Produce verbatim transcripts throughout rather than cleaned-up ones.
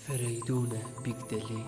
فریدون بیگدلی.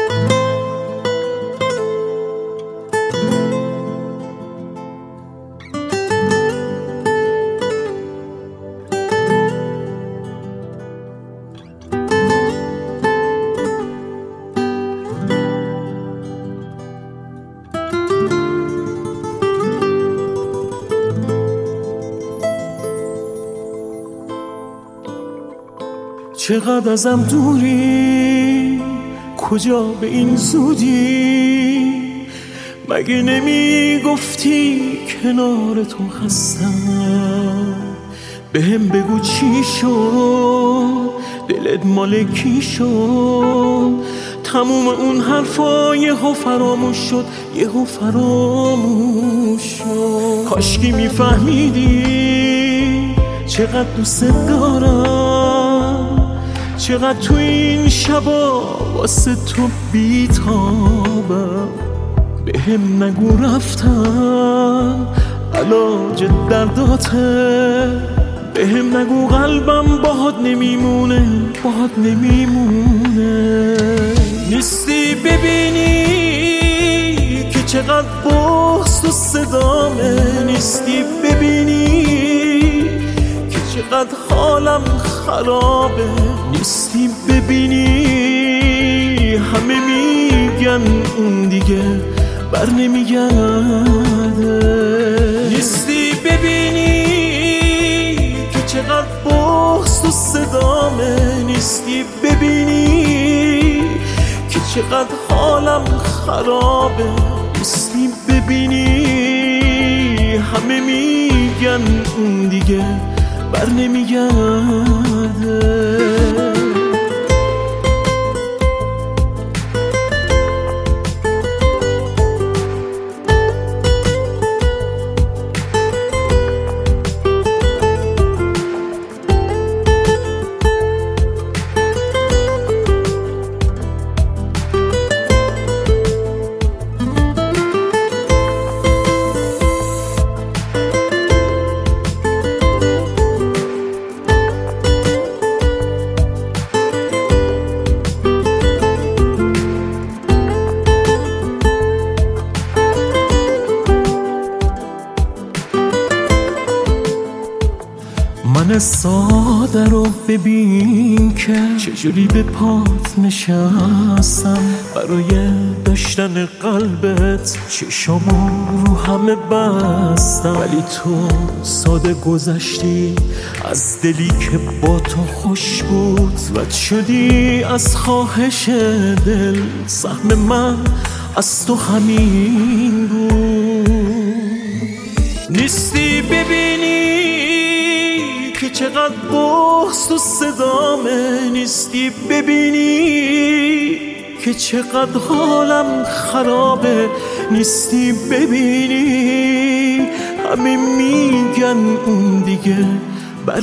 چقدر ازم دوری، کجا به این زودی؟ مگه نمی گفتی کنار تو هستم؟ بهم بگو چی شد، دلت مال کی شد؟ تموم اون حرفا یهو فراموش شد، یهو فراموش شد. کاشکی میفهمیدی چقدر دوست دارم، چقدر تو این شبا واسه تو بیتابم. بهم نگو رفتم علاج درداته، بهم نگو قلبم باهات نمیمونه، باهات نمیمونه. نیستی ببینی که چقدر بغض تو صدامه، نیستی ببینی که چقدر حالم خرابه، نیستی ببینی همه میگن اون دیگه بر نمیگرده. نیستی ببینی که چقدر بغض تو صدامه، نیستی ببینی که چقدر حالم خرابه، نیستی ببینی همه میگن اون دیگه بر نمیگرده. من ساده رو ببین که چجوری به پات نشستم، برای داشتن قلبت چشامو رو همه بستم. ولی تو ساده گذشتی از دلی که با تو خوش بود، رد شدی از خواهش دل، سهم من از تو همین بود. نیستی ببینی که چقدر بغض تو صدامه، نیستی ببینی که چقدر حالم خرابه، نیستی ببینی همه میگن اون دیگه بر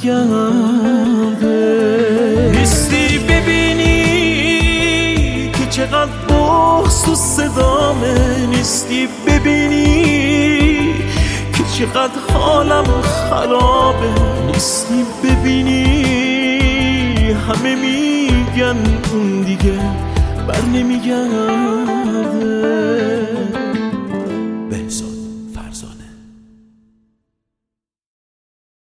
نمیگرده. نیستی ببینی که چقدر بغض تو صدامه، نیستی ببینی چقدر حالم خرابه، نیستی ببینی همه میگن اون دیگه بر نمیگرده.